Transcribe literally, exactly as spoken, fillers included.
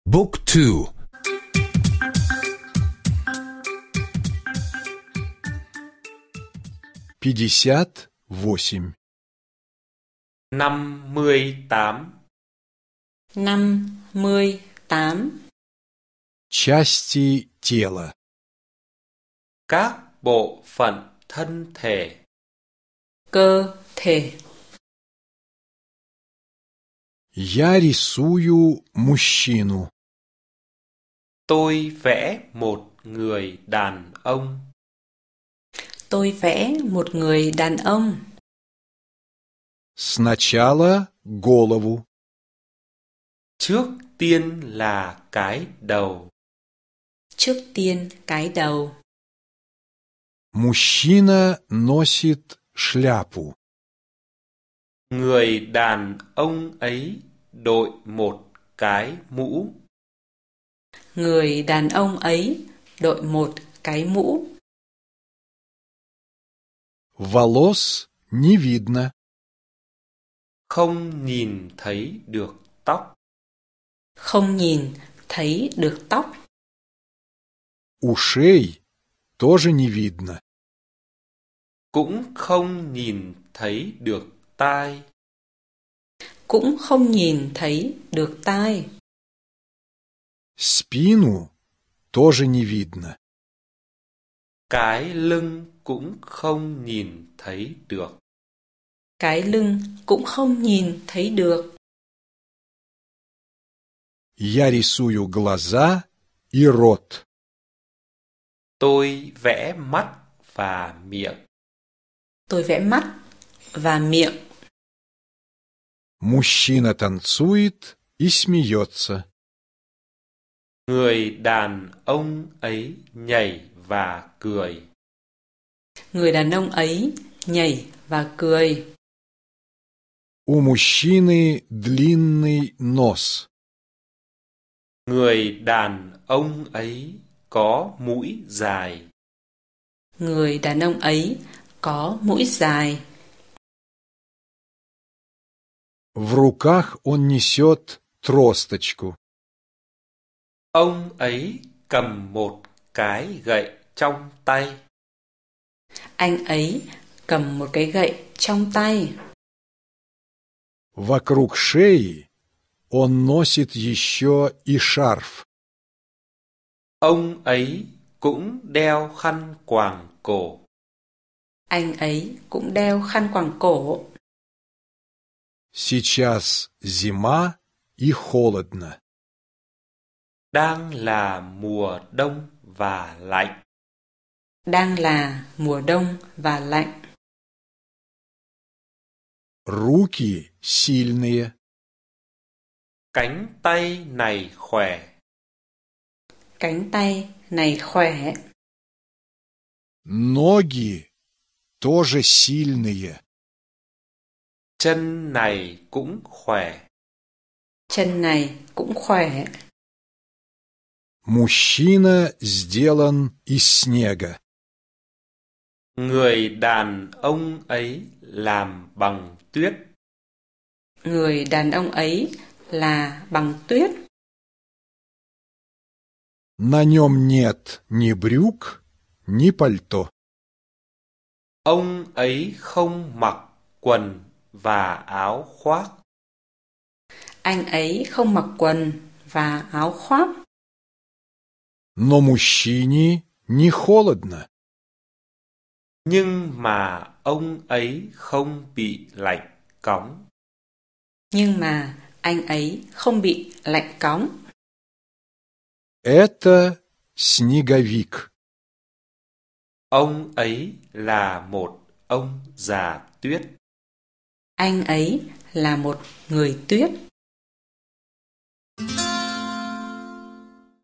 Book two. Пятьдесят восемь. năm mươi tám. năm mươi tám. Части тела. Các bộ phận thân thể. Cơ thể. Я рисую мужчину. Tôi vẽ một người đàn ông. Tôi vẽ một người đàn ông. Сначала голову. Trước tiên là cái đầu. Trước tiên cái đầu. Мужчина носит шляпу. Người đàn ông ấy đội một cái mũ. Người đàn ông ấy đội một cái mũ. Волос не видно. Không nhìn thấy được tóc. Không nhìn thấy được tóc. Ушей тоже не видно. Cũng không nhìn thấy được tai. Cũng không nhìn thấy được tai. Спину тоже не видно. Cái lưng cũng không nhìn thấy được. Cái lưng cũng không nhìn thấy được. Я рисую глаза и рот. Tôi vẽ mắt và miệng. Tôi vẽ mắt và miệng. Мужчина танцует и смеется. Người đàn ông ấy nhảy và cười. Người đàn ông ấy nhảy và cười. У мужчины длинный нос. Người đàn ông ấy có mũi dài. Người đàn ông ấy có mũi dài. В руках он несет тросточку. Ông ấy cầm một cái gậy trong tay. Anh ấy cầm một cái gậy trong tay. Вокруг шеи он носит еще и шарф. Ông ấy cũng đeo khăn quàng cổ. Anh ấy cũng đeo khăn quàng cổ. Сейчас зима и холодно. Đang là mùa đông và lạnh. Đang là mùa đông và lạnh. Руки сильные. Cánh tay này khỏe. Cánh tay này khỏe. Ноги тоже сильные. Chân này cũng khỏe. Chân này cũng khỏe. Мужчина сделан из снега. Người đàn ông ấy làm bằng tuyết. Người đàn ông ấy là bằng tuyết. На нем нет ни брюк, ни пальто. Ông ấy không mặc quần và áo khoác. Anh ấy không mặc quần và áo khoác. Но мужчине не холодно. Nhưng mà ông ấy không bị lạnh cóng. Nhưng mà anh ấy không bị lạnh cóng. Это снеговик. Ông ấy là một ông già tuyết. Anh ấy là một người tuyết.